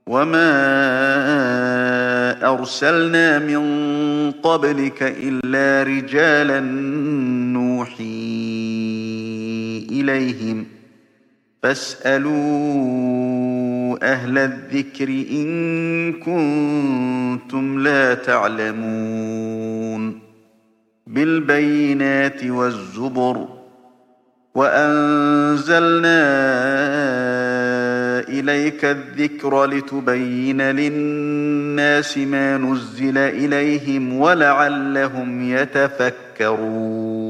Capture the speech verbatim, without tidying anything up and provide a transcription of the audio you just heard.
وما أرسلنا من قبلك إلا رجالا نوحي إليهم فاسألوا أهل الذكر إن كنتم لا تعلمون بالبينات والزبر وأنزلنا إليك الذكر لتبين للناس ما نزل إليهم ولعلهم يتفكرون